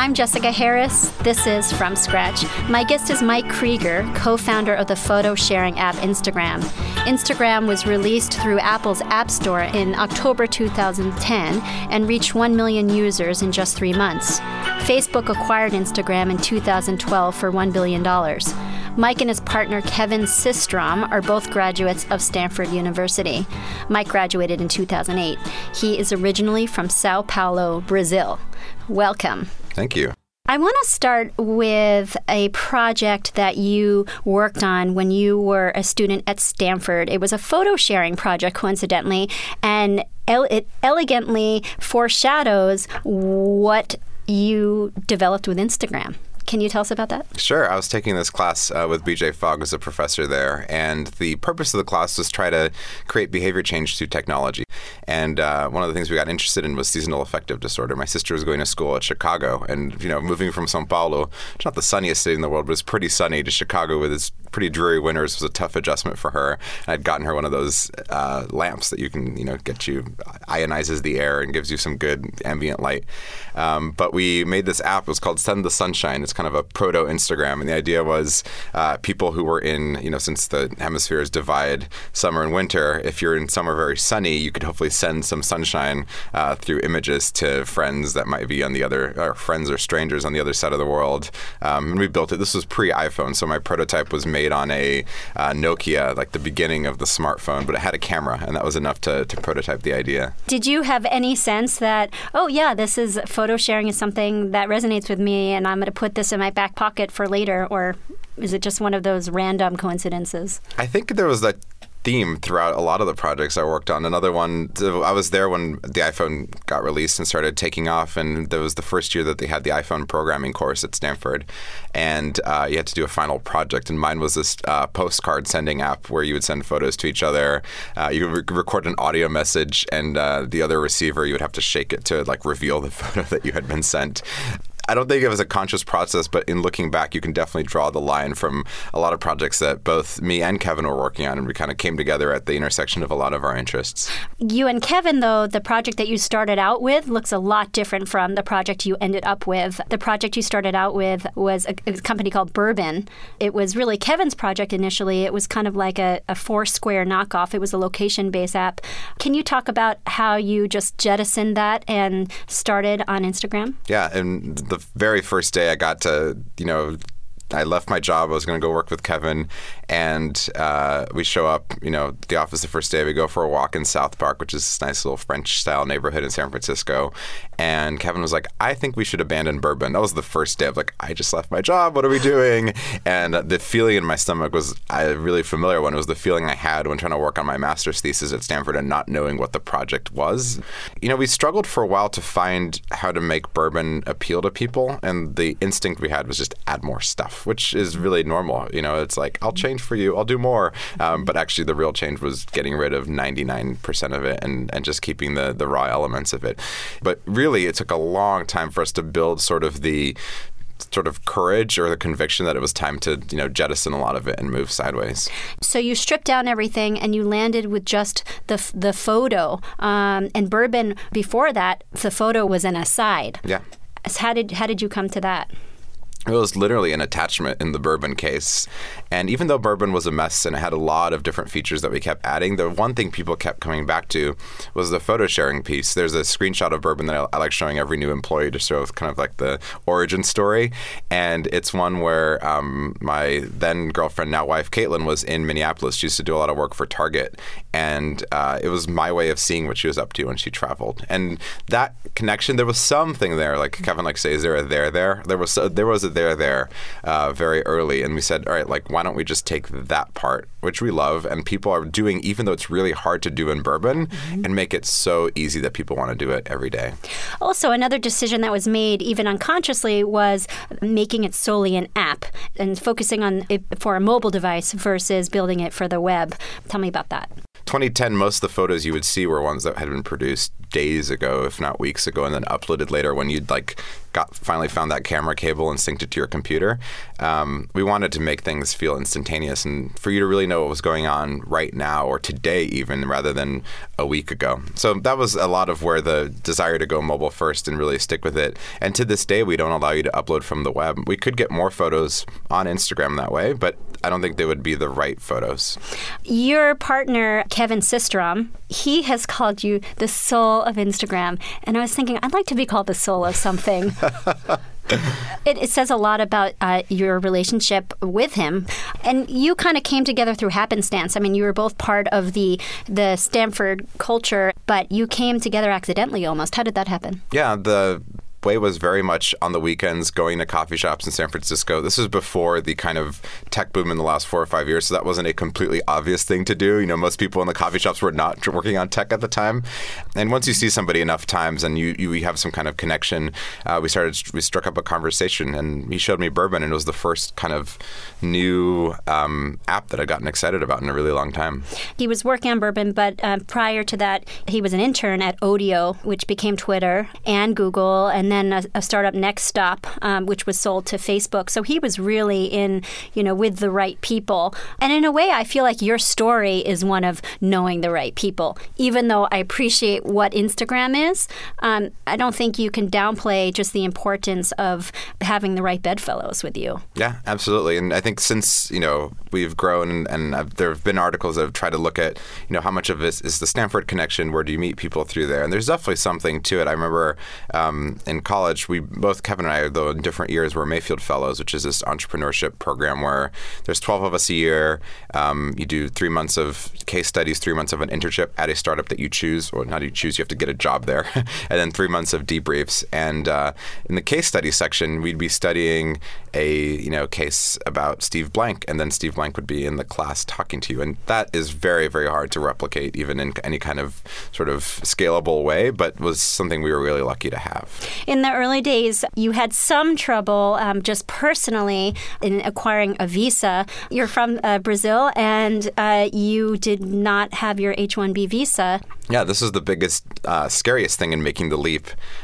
I'm Jessica Harris. This is From Scratch. My guest is Mike Krieger, co-founder of the photo sharing app Instagram. Instagram was released through Apple's App Store in October 2010 and reached 1 million users in just 3 months. Facebook acquired Instagram in 2012 for $1 billion. Mike and his partner Kevin Systrom are both graduates of Stanford University. Mike graduated in 2008. He is originally from Sao Paulo, Brazil. Welcome. Thank you. I want to start with a project that you worked on when you were a student at Stanford. It was a photo sharing project, coincidentally, and it elegantly foreshadows what you developed with Instagram. Can you tell us about that? Sure. I was taking this class with BJ Fogg as a professor there, and the purpose of the class was try to create behavior change through technology. And one of the things we got interested in was seasonal affective disorder. My sister was going to school at Chicago, and moving from Sao Paulo, it's not the sunniest city in the world, but it's pretty sunny, to Chicago with its pretty dreary winters was a tough adjustment for her. And I'd gotten her one of those lamps that you can, ionizes the air and gives you some good ambient light. But we made this app. It was called Send the Sunshine. It's kind of a proto-Instagram. And the idea was people who were in, since the hemispheres divide summer and winter, if you're in summer very sunny, you could hopefully send some sunshine through images to friends that might be on the other, or friends or strangers on the other side of the world. And we built it. This was pre-iPhone, so my prototype was made on a Nokia, like the beginning of the smartphone, but it had a camera, and that was enough to prototype the idea. Did you have any sense that, this is photo sharing is something that resonates with me, and I'm going to put this in my back pocket for later, or is it just one of those random coincidences? I think there was that theme throughout a lot of the projects I worked on. Another one, I was there when the iPhone got released and started taking off, and there was the first year that they had the iPhone programming course at Stanford, and you had to do a final project, and mine was this postcard sending app where you would send photos to each other. You would record an audio message, and the other receiver, you would have to shake it to reveal the photo that you had been sent. I don't think it was a conscious process, but in looking back, you can definitely draw the line from a lot of projects that both me and Kevin were working on, and we kind of came together at the intersection of a lot of our interests. You and Kevin, though, the project that you started out with looks a lot different from the project you ended up with. The project you started out with was a company called Bourbon. It was really Kevin's project initially. It was kind of like a Foursquare knockoff. It was a location-based app. Can you talk about how you just jettisoned that and started on Instagram? Yeah, and the very first day I got to, I left my job. I was going to go work with Kevin, and we show up, the office the first day. We go for a walk in South Park, which is this nice little French-style neighborhood in San Francisco. And Kevin was like, I think we should abandon Bourbon. That was the first day of I just left my job. What are we doing? And the feeling in my stomach was a really familiar one. It was the feeling I had when trying to work on my master's thesis at Stanford and not knowing what the project was. We struggled for a while to find how to make Bourbon appeal to people. And the instinct we had was just add more stuff, which is really normal. It's like, I'll change for you, I'll do more. But actually the real change was getting rid of 99% of it and just keeping the raw elements of it. But really, it took a long time for us to build sort of courage or the conviction that it was time to, jettison a lot of it and move sideways. So you stripped down everything and you landed with just the photo. And Bourbon, before that, the photo was an aside. Yeah. How did you come to that? It was literally an attachment in the Bourbon case. And even though Bourbon was a mess and it had a lot of different features that we kept adding, the one thing people kept coming back to was the photo sharing piece. There's a screenshot of Bourbon that I like showing every new employee to show kind of like the origin story. And it's one where my then girlfriend, now wife, Caitlin, was in Minneapolis. She used to do a lot of work for Target. And it was my way of seeing what she was up to when she traveled. And that connection, there was something there. Like Kevin say, is there a there there? There was a there very early, and we said, all right, why don't we just take that part, which we love, and people are doing, even though it's really hard to do in Bourbon, and make it so easy that people want to do it every day. Also, another decision that was made, even unconsciously, was making it solely an app and focusing on it for a mobile device versus building it for the web. Tell me about that. 2010, most of the photos you would see were ones that had been produced days ago, if not weeks ago, and then uploaded later when you'd finally found that camera cable and synced it to your computer. We wanted to make things feel instantaneous and for you to really know what was going on right now or today even, rather than a week ago. So that was a lot of where the desire to go mobile first and really stick with it. And to this day, we don't allow you to upload from the web. We could get more photos on Instagram that way, but I don't think they would be the right photos. Your partner, Kevin Systrom, he has called you the soul of Instagram. And I was thinking, I'd like to be called the soul of something. It says a lot about your relationship with him. And you kind of came together through happenstance. I mean, you were both part of the Stanford culture, but you came together accidentally almost. How did that happen? Yeah, the way was very much on the weekends going to coffee shops in San Francisco. This was before the kind of tech boom in the last 4 or 5 years, so that wasn't a completely obvious thing to do. You know, most people in the coffee shops were not working on tech at the time. And once you see somebody enough times and you have some kind of connection, we struck up a conversation, and he showed me Bourbon, and it was the first kind of new app that I'd gotten excited about in a really long time. He was working on Bourbon, but prior to that, he was an intern at Odeo, which became Twitter and Google, and then a startup, Next Stop, which was sold to Facebook. So he was really in, with the right people. And in a way, I feel like your story is one of knowing the right people. Even though I appreciate what Instagram is, I don't think you can downplay just the importance of having the right bedfellows with you. Yeah, absolutely. And I think since, we've grown and there have been articles that have tried to look at, how much of this is the Stanford connection, where do you meet people through there? And there's definitely something to it. I remember in college, we both, Kevin and I, though in different years, were Mayfield Fellows, which is this entrepreneurship program where there's 12 of us a year. You do 3 months of case studies, 3 months of an internship at a startup that you choose, or not you choose, you have to get a job there, and then 3 months of debriefs. And in the case study section, we'd be studying a case about Steve Blank, and then Steve Blank would be in the class talking to you. And that is very, very hard to replicate, even in any kind of sort of scalable way, but was something we were really lucky to have. In the early days, you had some trouble just personally in acquiring a visa. You're from Brazil, and you did not have your H-1B visa. Yeah, this is the biggest, scariest thing in making the leap.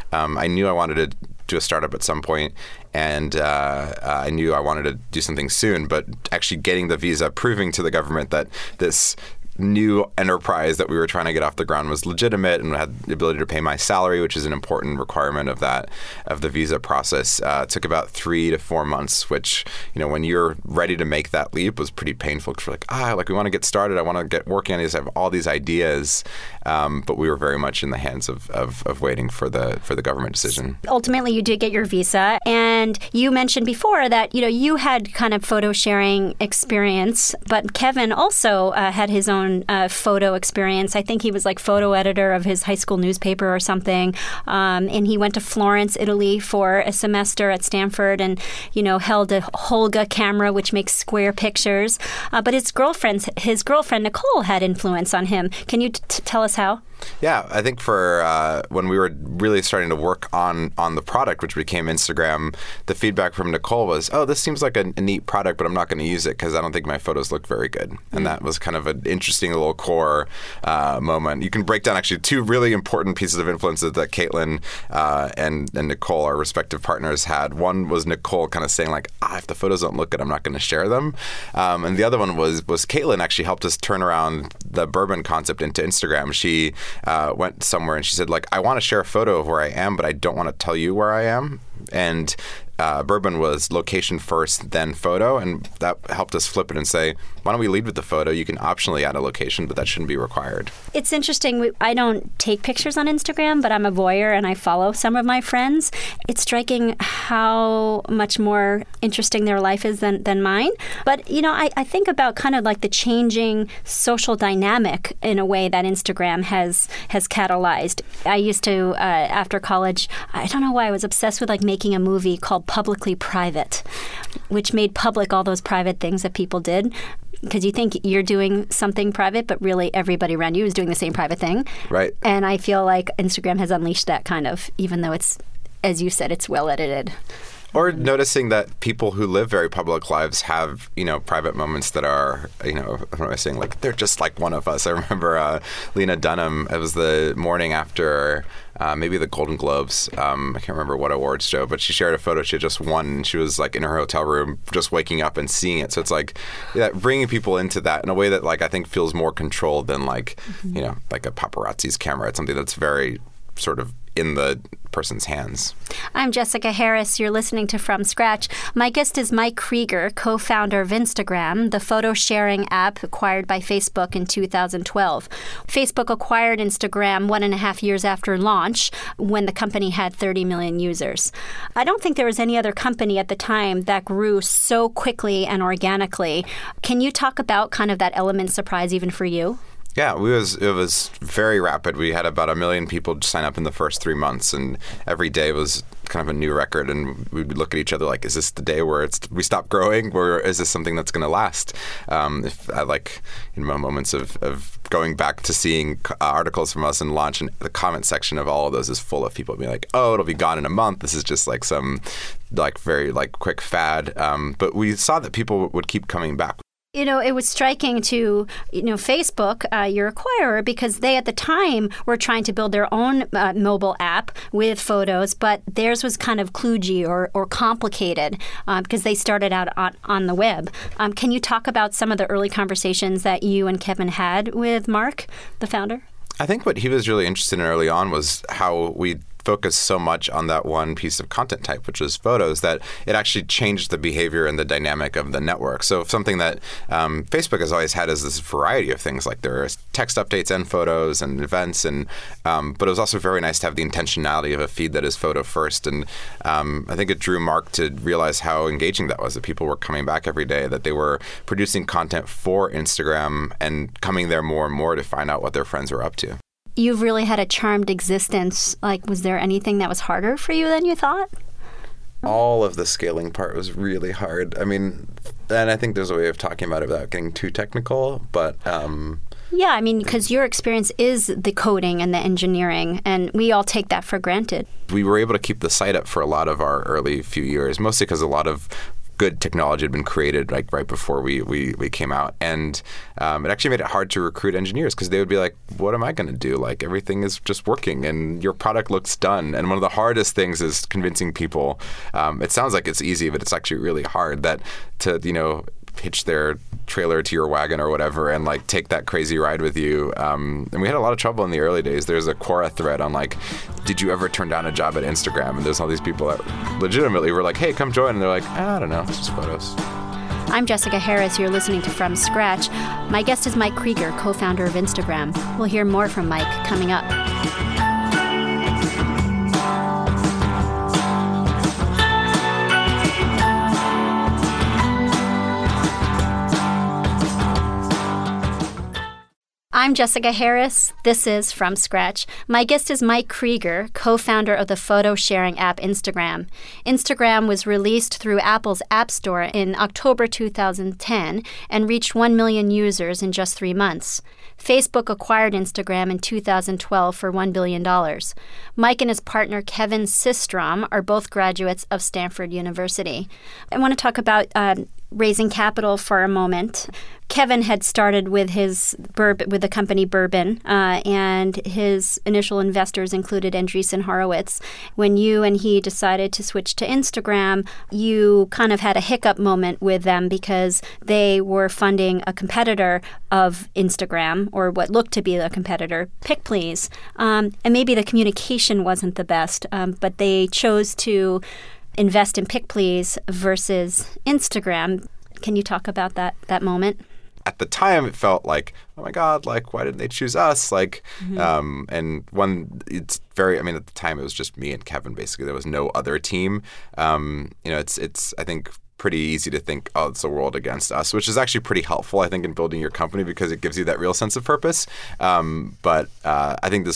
I knew I wanted to do a startup at some point, and I knew I wanted to do something soon, but actually getting the visa, proving to the government that this new enterprise that we were trying to get off the ground was legitimate and had the ability to pay my salary, which is an important requirement of the visa process. It took about 3 to 4 months, which, when you're ready to make that leap, was pretty painful because we're we want to get started. I want to get working on these. I have all these ideas, but we were very much in the hands of waiting for the government decision. Ultimately, you did get your visa, and you mentioned before that you had kind of photo sharing experience, but Kevin also had his own photo experience. I think he was like photo editor of his high school newspaper or something. And he went to Florence, Italy for a semester at Stanford and, held a Holga camera, which makes square pictures. But his girlfriend, Nicole, had influence on him. Can you tell us how? Yeah, I think for when we were really starting to work on the product, which became Instagram, the feedback from Nicole was, oh, this seems like a neat product, but I'm not going to use it because I don't think my photos look very good. And that was kind of an interesting little core moment. You can break down actually 2 really important pieces of influences that Caitlin and Nicole, our respective partners, had. One was Nicole kind of saying if the photos don't look good, I'm not going to share them. And the other one was Caitlin actually helped us turn around the Bourbon concept into Instagram. She went somewhere and she said, I want to share a photo of where I am, but I don't want to tell you where I am. And Bourbon was location first, then photo, and that helped us flip it and say, why don't we lead with the photo? You can optionally add a location, but that shouldn't be required. It's interesting. I don't take pictures on Instagram, but I'm a voyeur and I follow some of my friends. It's striking how much more interesting their life is than mine. But, I think about kind of like the changing social dynamic in a way that Instagram has catalyzed. I used to, after college, I don't know why I was obsessed with making a movie called Publicly Private, which made public all those private things that people did. Because you think you're doing something private, but really everybody around you is doing the same private thing. Right. And I feel like Instagram has unleashed that kind of, even though it's, as you said, it's well edited. Or noticing that people who live very public lives have, private moments that are, what am I saying? Like, they're just like one of us. I remember Lena Dunham, it was the morning after maybe the Golden Globes. I can't remember what awards show, but she shared a photo she had just won, and she was like in her hotel room just waking up and seeing it. So it's like bringing people into that in a way that like I think feels more controlled than like, like a paparazzi's camera. It's something that's very sort of in the person's hands. I'm Jessica Harris. You're listening to From Scratch. My guest is Mike Krieger, co-founder of Instagram, the photo sharing app acquired by Facebook in 2012. Facebook acquired Instagram 1.5 years after launch, when the company had 30 million users. I don't think there was any other company at the time that grew so quickly and organically. Can you talk about kind of that element surprise even for you? Yeah, it was very rapid. We had about 1 million people sign up in the first 3 months, and every day was kind of a new record. And we'd look at each other like, is this the day where we stop growing, or is this something that's going to last? If I like moments of going back to seeing articles from us and launch, and the comment section of all of those is full of people being like, oh, it'll be gone in a month. This is just like some like very like quick fad. But we saw that people would keep coming back. It was striking to, Facebook, your acquirer, because they at the time were trying to build their own mobile app with photos, but theirs was kind of kludgy or complicated because they started out on the web. Can you talk about some of the early conversations that you and Kevin had with Mark, the founder? I think what he was really interested in early on was how we focused so much on that one piece of content type, which was photos, that it actually changed the behavior and the dynamic of the network. So something that Facebook has always had is this variety of things, like there are text updates and photos and events, and but it was also very nice to have the intentionality of a feed that is photo first. And I think it drew Mark to realize how engaging that was, that people were coming back every day, that they were producing content for Instagram and coming there more and more to find out what their friends were up to. You've really had a charmed existence. Like, was there anything that was harder for you than you thought? All of the scaling part was really hard. I mean, and I think there's a way of talking about it without getting too technical, but... Yeah, I mean, because your experience is the coding and the engineering, and we all take that for granted. We were able to keep the site up for a lot of our early few years, mostly because a lot of good technology had been created like right before we came out, and it actually made it hard to recruit engineers because they would be like, what am I going to do? Like, everything is just working and your product looks done. And one of the hardest things is convincing people. It sounds like it's easy, but it's actually really hard that to hitch their trailer to your wagon or whatever and like take that crazy ride with you. And we had a lot of trouble in the early days. There's a Quora thread on like, did you ever turn down a job at Instagram? And there's all these people that legitimately were like, hey, come join. And they're like, I don't know, it's just photos. I'm Jessica Harris. You're listening to From Scratch. My guest is Mike Krieger, co-founder of Instagram. We'll hear more from Mike coming up. I'm Jessica Harris. This is From Scratch. My guest is Mike Krieger, co-founder of the photo sharing app Instagram. Instagram was released through Apple's App Store in October 2010 and reached 1 million users in just 3 months. Facebook acquired Instagram in 2012 for $1 billion. Mike and his partner Kevin Systrom are both graduates of Stanford University. I want to talk about raising capital for a moment. Kevin had started with the company Bourbon, and his initial investors included Andreessen Horowitz. When you and he decided to switch to Instagram, you kind of had a hiccup moment with them because they were funding a competitor of Instagram, or what looked to be a competitor, PickPlease. And maybe the communication wasn't the best, but they chose to invest in PickPlease versus Instagram. Can you talk about that moment? At the time, it felt like, oh my God, like, why didn't they choose us? Like, and at the time, it was just me and Kevin, basically. There was no other team. It's I think, pretty easy to think, oh, it's the world against us, which is actually pretty helpful, I think, in building your company because it gives you that real sense of purpose. But I think this was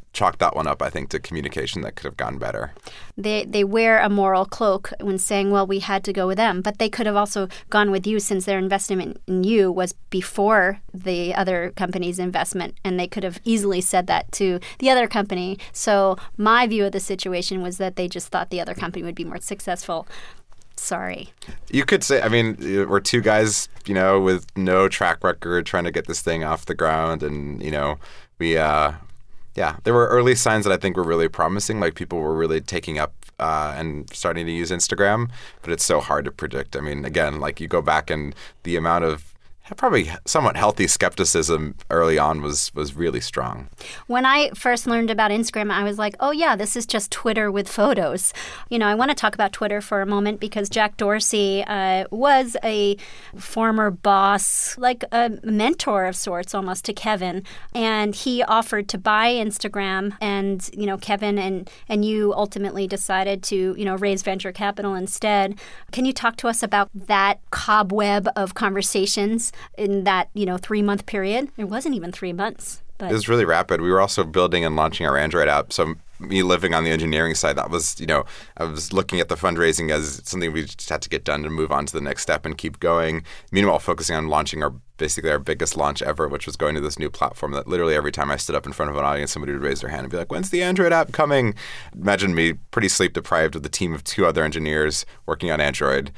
chalk that one up, I think, to communication that could have gone better. They wear a moral cloak when saying, well, we had to go with them. But they could have also gone with you since their investment in you was before the other company's investment. And they could have easily said that to the other company. So my view of the situation was that they just thought the other company would be more successful. Sorry. You could say, I mean, we're two guys, with no track record trying to get this thing off the ground. And, we, there were early signs that I think were really promising. Like people were really taking up and starting to use Instagram, but it's so hard to predict. I mean, again, like you go back and the amount of probably somewhat healthy skepticism early on was really strong. When I first learned about Instagram, I was like, oh yeah, this is just Twitter with photos. I want to talk about Twitter for a moment because Jack Dorsey was a former boss, like a mentor of sorts almost to Kevin. And he offered to buy Instagram and, Kevin and you ultimately decided to, raise venture capital instead. Can you talk to us about that cobweb of conversations in that 3-month period? It wasn't even 3 months. But it was really rapid. We were also building and launching our Android app. So me living on the engineering side, that was, I was looking at the fundraising as something we just had to get done to move on to the next step and keep going. Meanwhile, focusing on launching basically our biggest launch ever, which was going to this new platform that literally every time I stood up in front of an audience, somebody would raise their hand and be like, when's the Android app coming? Imagine me pretty sleep deprived with a team of 2 other engineers working on Android.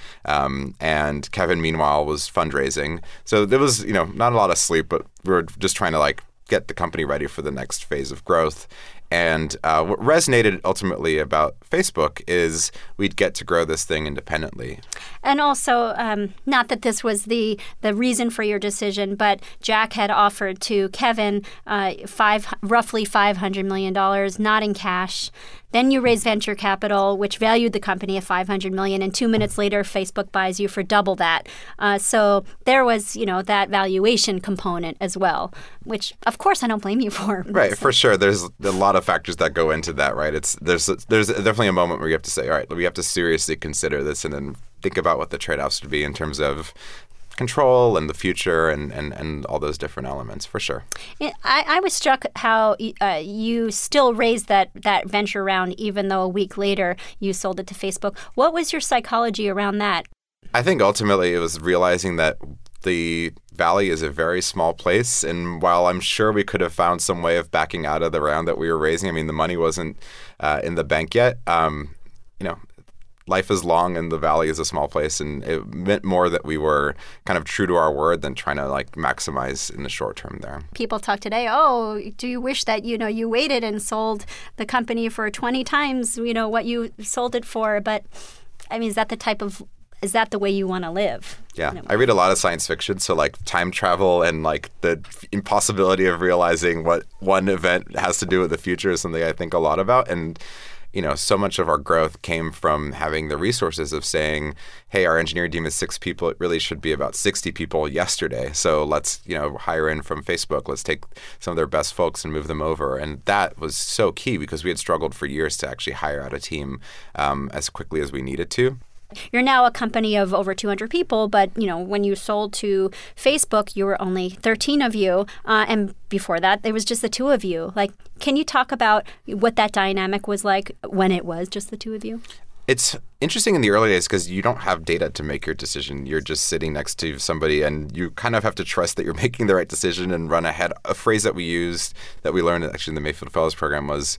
And Kevin, meanwhile, was fundraising. So there was, not a lot of sleep, but we were just trying to get the company ready for the next phase of growth. And what resonated ultimately about Facebook is we'd get to grow this thing independently. And also, not that this was the reason for your decision, but Jack had offered to Kevin roughly $500 million, not in cash. Then you raised venture capital, which valued the company at $500 million, and 2 minutes later, Facebook buys you for double that. So there was, that valuation component as well, which, of course, I don't blame you for. Right, for sure. There's a lot of factors that go into that, right? There's definitely a moment where you have to say, all right, we have to seriously consider this and then think about what the trade-offs would be in terms of control and the future and all those different elements, for sure. I was struck how you still raised that venture round even though a week later you sold it to Facebook. What was your psychology around that? I think ultimately it was realizing that the Valley is a very small place, and while I'm sure we could have found some way of backing out of the round that we were raising, I mean, the money wasn't in the bank yet. Life is long and the Valley is a small place, and it meant more that we were kind of true to our word than trying to maximize in the short term there. People talk today, oh, do you wish that, you waited and sold the company for 20 times, what you sold it for? But, I mean, is that the way you want to live? Yeah. I read a lot of science fiction, so time travel and the impossibility of realizing what one event has to do with the future is something I think a lot about. And so much of our growth came from having the resources of saying, hey, our engineering team is 6 people. It really should be about 60 people yesterday. So let's, hire in from Facebook. Let's take some of their best folks and move them over. And that was so key because we had struggled for years to actually hire out a team as quickly as we needed to. You're now a company of over 200 people, but, when you sold to Facebook, you were only 13 of you. And before that, it was just the 2 of you. Can you talk about what that dynamic was like when it was just the 2 of you? It's interesting in the early days because you don't have data to make your decision. You're just sitting next to somebody and you kind of have to trust that you're making the right decision and run ahead. A phrase that we used that we learned actually in the Mayfield Fellows program was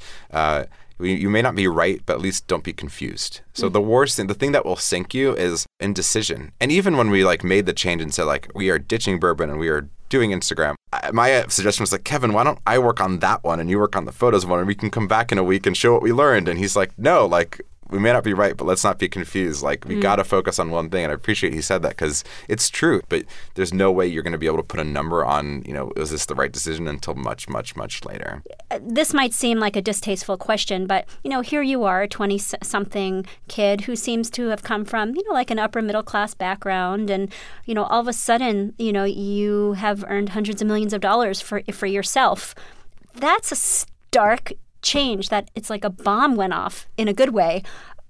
you may not be right, but at least don't be confused. So the worst thing, the thing that will sink you is indecision. And even when we made the change and said we are ditching bourbon and we are doing Instagram, my suggestion was Kevin, why don't I work on that one and you work on the photos one and we can come back in a week and show what we learned. And he's like, no, we may not be right, but let's not be confused. We got to focus on one thing. And I appreciate he said that because it's true. But there's no way you're going to be able to put a number on, is this the right decision until much, much, much later. This might seem like a distasteful question, but, here you are, a 20-something kid who seems to have come from, an upper middle class background. And, all of a sudden, you have earned hundreds of millions of dollars for yourself. That's a stark change that it's like a bomb went off in a good way.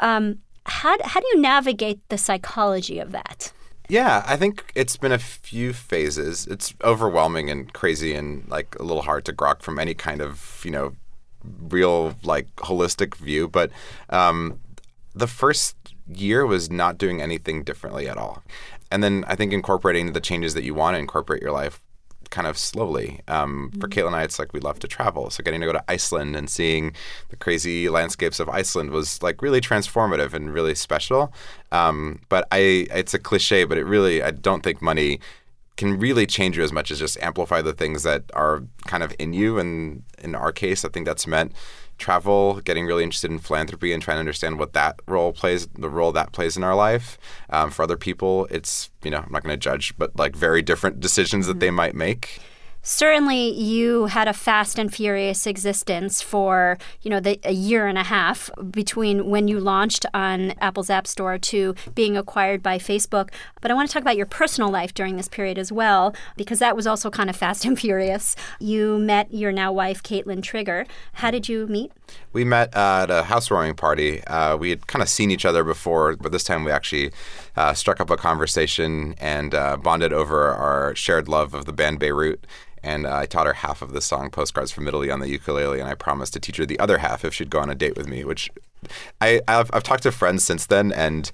How do you navigate the psychology of that? Yeah, I think it's been a few phases. It's overwhelming and crazy and a little hard to grok from any kind of, real like holistic view. But the first year was not doing anything differently at all. And then I think incorporating the changes that you want to incorporate your life kind of slowly. For Caitlin and I, it's like we love to travel. So getting to go to Iceland and seeing the crazy landscapes of Iceland was like really transformative and really special. But it's a cliche, but I don't think money can really change you as much as just amplify the things that are kind of in you. And in our case, I think that's meant travel, getting really interested in philanthropy and trying to understand what the role that plays in our life. For other people, it's, I'm not going to judge, but like very different decisions that they might make. Certainly, you had a fast and furious existence for, a year and a half between when you launched on Apple's App Store to being acquired by Facebook. But I want to talk about your personal life during this period as well, because that was also kind of fast and furious. You met your now wife, Caitlin Trigger. How did you meet? We met at a housewarming party. We had kind of seen each other before, but this time we actually struck up a conversation and bonded over our shared love of the band Beirut. And I taught her half of the song Postcards from Italy on the ukulele, and I promised to teach her the other half if she'd go on a date with me, which I've talked to friends since then, and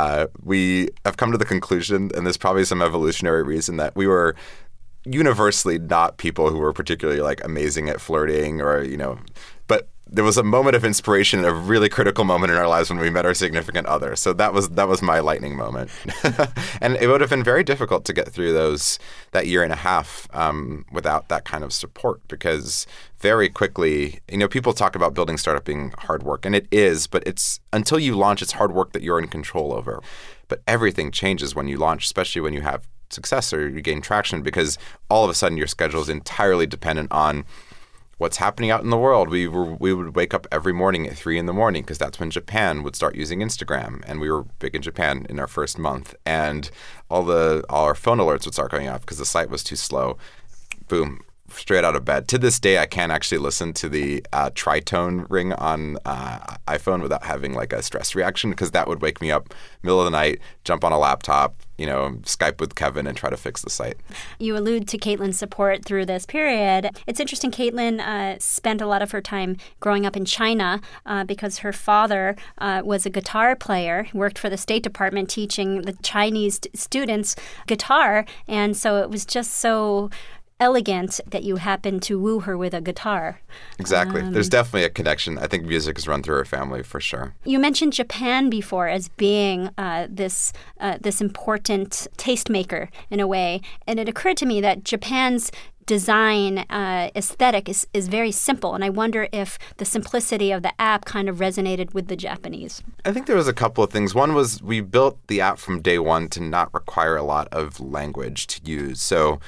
we have come to the conclusion, and there's probably some evolutionary reason, that we were universally not people who were particularly like amazing at flirting or, but there was a moment of inspiration, a really critical moment in our lives when we met our significant other. So that was my lightning moment. And it would have been very difficult to get through that year and a half without that kind of support, because very quickly, people talk about building startup being hard work, and it is, but it's until you launch, it's hard work that you're in control over. But everything changes when you launch, especially when you have success or you gain traction, because all of a sudden your schedule is entirely dependent on what's happening out in the world. We would wake up every morning at 3 a.m. because that's when Japan would start using Instagram, and we were big in Japan in our first month. And all our phone alerts would start going off because the site was too slow. Boom, straight out of bed. To this day, I can't actually listen to the tritone ring on iPhone without having like a stress reaction, because that would wake me up middle of the night, jump on a laptop, Skype with Kevin and try to fix the site. You allude to Caitlin's support through this period. It's interesting, Caitlin spent a lot of her time growing up in China because her father was a guitar player, worked for the State Department teaching the Chinese students guitar, and so it was just so elegant that you happened to woo her with a guitar. Exactly. There's definitely a connection. I think music is run through her family for sure. You mentioned Japan before as being this important tastemaker in a way, and it occurred to me that Japan's design aesthetic is very simple, and I wonder if the simplicity of the app kind of resonated with the Japanese. I think there was a couple of things. One was we built the app from day one to not require a lot of language to use. So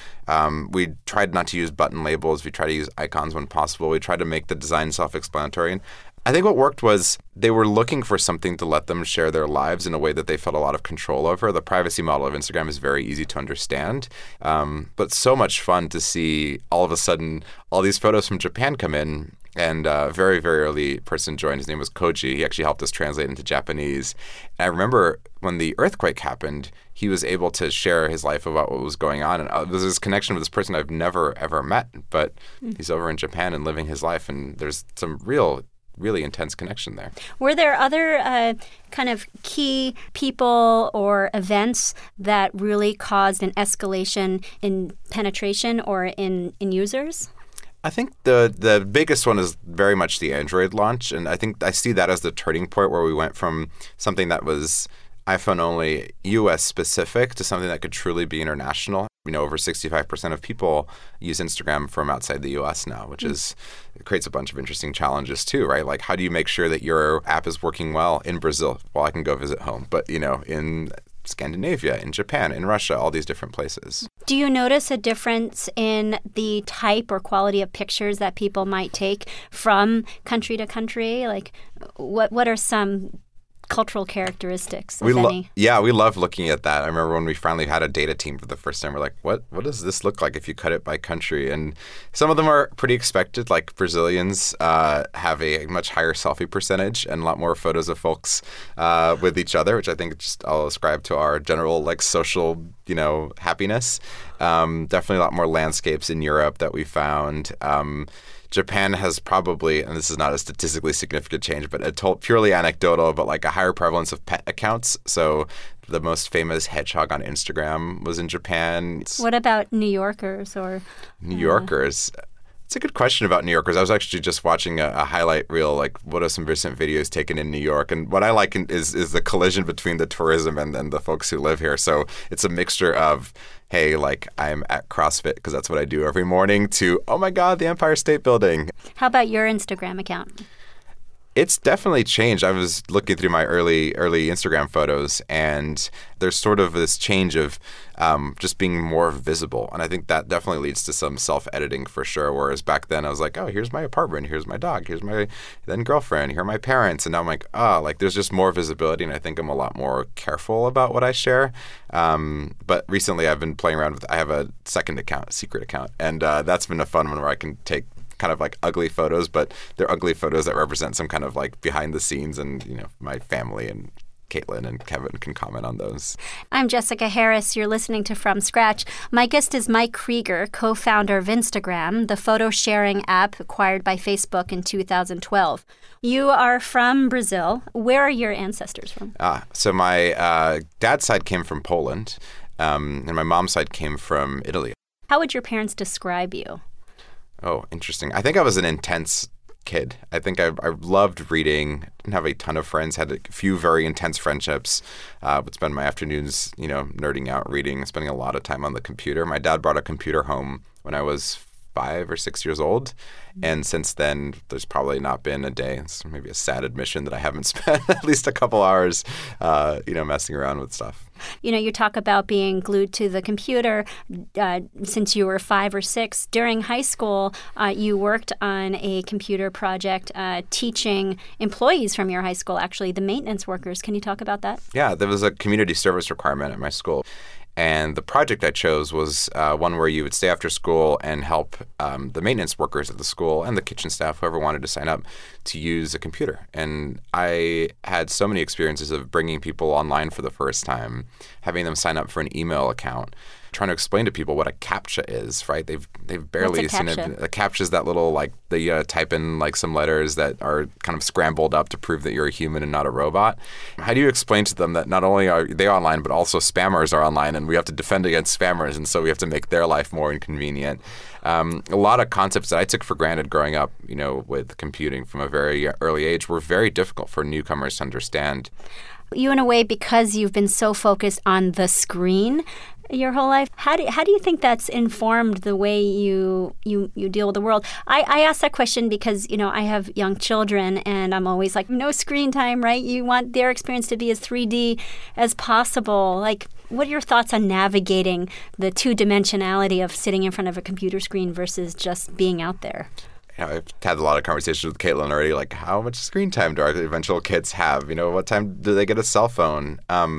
we tried not to use button labels. We tried to use icons when possible. We tried to make the design self-explanatory. And I think what worked was they were looking for something to let them share their lives in a way that they felt a lot of control over. The privacy model of Instagram is very easy to understand, but so much fun to see all of a sudden all these photos from Japan come in. And a very, very early person joined. His name was Koji. He actually helped us translate into Japanese. And I remember when the earthquake happened, he was able to share his life about what was going on. And there's this connection with this person I've never, ever met, but he's over in Japan and living his life. And there's some really intense connection there. Were there other kind of key people or events that really caused an escalation in penetration or in users? I think the biggest one is very much the Android launch, and I think I see that as the turning point where we went from something that was iPhone only, US specific, to something that could truly be international. Over 65% of people use Instagram from outside the US now, which it creates a bunch of interesting challenges too, right? Like, how do you make sure that your app is working well in Brazil? Well, I can go visit home, but in Scandinavia, in Japan, in Russia, all these different places. Do you notice a difference in the type or quality of pictures that people might take from country to country? Like, what are some cultural characteristics, if any? Yeah, we love looking at that. I remember when we finally had a data team for the first time, we're like, what does this look like if you cut it by country? And some of them are pretty expected, like Brazilians have a much higher selfie percentage and a lot more photos of folks with each other, which I think just I'll ascribe to our general social, happiness. Definitely a lot more landscapes in Europe that we found. Japan has probably, and this is not a statistically significant change, but purely anecdotal, but like a higher prevalence of pet accounts. So the most famous hedgehog on Instagram was in Japan. What about New Yorkers or New Yorkers? It's a good question about New Yorkers. I was actually just watching a highlight reel, like what are some recent videos taken in New York? And what I like is the collision between the tourism and the folks who live here. So it's a mixture of, hey, like I'm at CrossFit because that's what I do every morning, to, oh my God, the Empire State Building. How about your Instagram account? It's definitely changed. I was looking through my early Instagram photos, and there's sort of this change of just being more visible. And I think that definitely leads to some self-editing for sure. Whereas back then I was like, oh, here's my apartment, here's my dog, here's my then girlfriend, here are my parents. And now I'm like, oh, like there's just more visibility, and I think I'm a lot more careful about what I share. But recently I've been playing around I have a second account, a secret account, and that's been a fun one where I can take kind of like ugly photos, but they're ugly photos that represent some kind of like behind the scenes, and my family and Caitlin and Kevin can comment on those. I'm Jessica Harris. You're listening to From Scratch. My guest is Mike Krieger, co-founder of Instagram, the photo sharing app acquired by Facebook in 2012. You are from Brazil. Where are your ancestors from? So my dad's side came from Poland, and my mom's side came from Italy. How would your parents describe you? Oh, interesting. I think I was an intense kid. I think I loved reading. Didn't have a ton of friends. Had a few very intense friendships. Would spend my afternoons, nerding out, reading, spending a lot of time on the computer. My dad brought a computer home when I was 5 or 6 years old. And since then, there's probably not been a day, it's maybe a sad admission, that I haven't spent at least a couple hours, messing around with stuff. You talk about being glued to the computer since you were 5 or 6. During high school, you worked on a computer project teaching employees from your high school, actually, the maintenance workers. Can you talk about that? Yeah, there was a community service requirement at my school. And the project I chose was one where you would stay after school and help the maintenance workers at the school and the kitchen staff, whoever wanted to sign up, to use a computer. And I had so many experiences of bringing people online for the first time, having them sign up for an email account, trying to explain to people what a CAPTCHA is, right? They've barely seen it. A CAPTCHA is that little, like, they type in, like, some letters that are kind of scrambled up to prove that you're a human and not a robot. How do you explain to them that not only are they online, but also spammers are online, and we have to defend against spammers, and so we have to make their life more inconvenient? A lot of concepts that I took for granted growing up, with computing from a very early age were very difficult for newcomers to understand. You, in a way, because you've been so focused on the screen your whole life, how do you think that's informed the way you deal with the world? I ask that question because, I have young children, and I'm always like, no screen time, right? You want their experience to be as 3D as possible. Like, what are your thoughts on navigating the two-dimensionality of sitting in front of a computer screen versus just being out there? I've had a lot of conversations with Caitlin already, like, how much screen time do our eventual kids have? What time do they get a cell phone?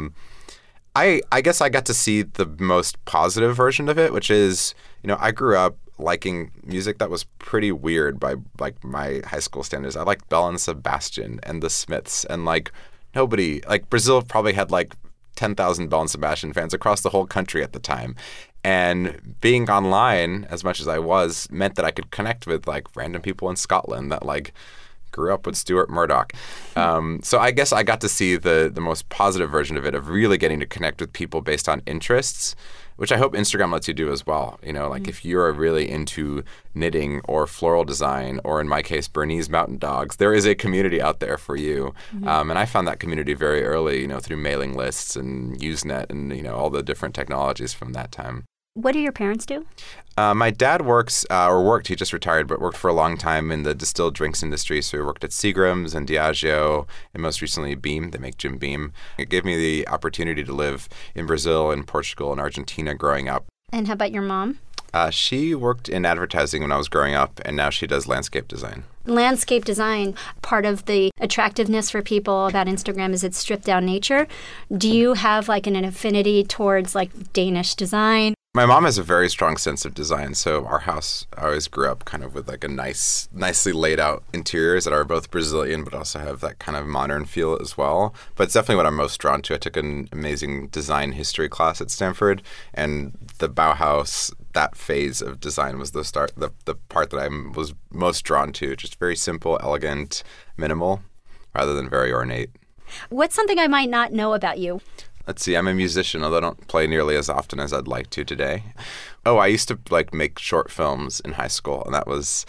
I guess I got to see the most positive version of it, which is, I grew up liking music that was pretty weird by, like, my high school standards. I liked Belle and Sebastian and the Smiths, and, like, nobody, like, Brazil probably had, like, 10,000 Belle and Sebastian fans across the whole country at the time. And being online, as much as I was, meant that I could connect with, like, random people in Scotland that, like, grew up with Stuart Murdoch. So I guess I got to see the most positive version of it, of really getting to connect with people based on interests, which I hope Instagram lets you do as well. Like if you're really into knitting or floral design, or in my case, Bernese mountain dogs, there is a community out there for you. And I found that community very early, through mailing lists and Usenet and, all the different technologies from that time. What do your parents do? My dad worked, he just retired, but worked for a long time in the distilled drinks industry. So he worked at Seagram's and Diageo, and most recently Beam. They make Jim Beam. It gave me the opportunity to live in Brazil and Portugal and Argentina growing up. And how about your mom? She worked in advertising when I was growing up, and now she does landscape design. Landscape design, part of the attractiveness for people about Instagram is its stripped down nature. Do you have like an affinity towards like Danish design? My mom has a very strong sense of design, so our house always grew up kind of with like a nicely laid out interiors that are both Brazilian but also have that kind of modern feel as well. But it's definitely what I'm most drawn to. I took an amazing design history class at Stanford, and the Bauhaus, that phase of design was the part that I was most drawn to. Just very simple, elegant, minimal, rather than very ornate. What's something I might not know about you? Let's see, I'm a musician, although I don't play nearly as often as I'd like to today. Oh, I used to make short films in high school, and that was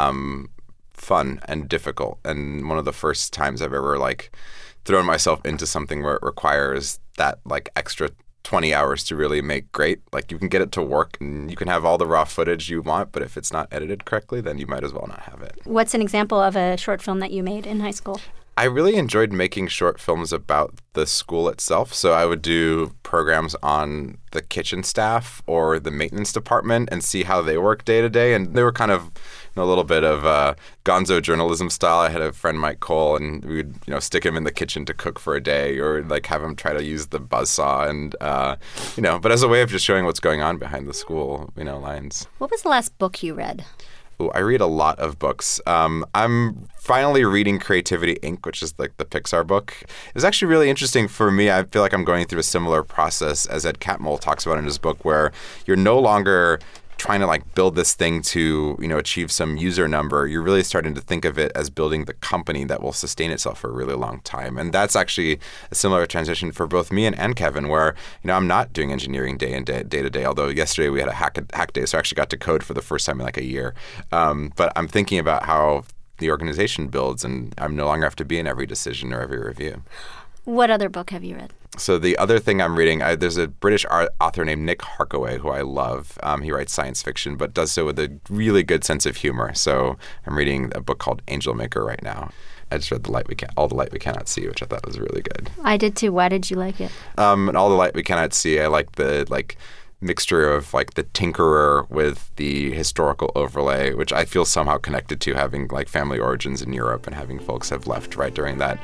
fun and difficult. And one of the first times I've ever thrown myself into something where it requires that extra 20 hours to really make great. You can get it to work and you can have all the raw footage you want, but if it's not edited correctly, then you might as well not have it. What's an example of a short film that you made in high school? I really enjoyed making short films about the school itself. So I would do programs on the kitchen staff or the maintenance department and see how they work day to day. And they were kind of a little bit of gonzo journalism style. I had a friend, Mike Cole, and we would stick him in the kitchen to cook for a day, or have him try to use the buzzsaw, and but as a way of just showing what's going on behind the school lines. What was the last book you read? Ooh, I read a lot of books. I'm finally reading Creativity, Inc., which is the Pixar book. It was actually really interesting for me. I feel like I'm going through a similar process as Ed Catmull talks about in his book, where you're no longer trying to build this thing to achieve some user number. You're really starting to think of it as building the company that will sustain itself for a really long time. And that's actually a similar transition for both me and Kevin, where I'm not doing engineering day to day. Although yesterday we had a hack day, so I actually got to code for the first time in a year. But I'm thinking about how the organization builds, and I'm no longer have to be in every decision or every review. What other book have you read? So the other thing I'm reading, there's a British author named Nick Harkaway who I love. He writes science fiction, but does so with a really good sense of humor. So I'm reading a book called Angel Maker right now. I just read All the Light We Cannot See, which I thought was really good. I did too. Why did you like it? And All the Light We Cannot See, I like the mixture of the tinkerer with the historical overlay, which I feel somehow connected to, having family origins in Europe and having folks have left right during that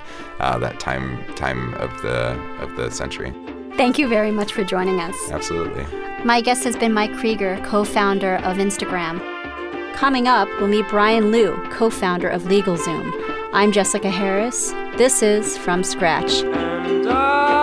time of the century. Thank you very much for joining us. Absolutely. My guest has been Mike Krieger, co-founder of Instagram. Coming up, we'll meet Brian Liu, co-founder of LegalZoom. I'm Jessica Harris. This is From Scratch.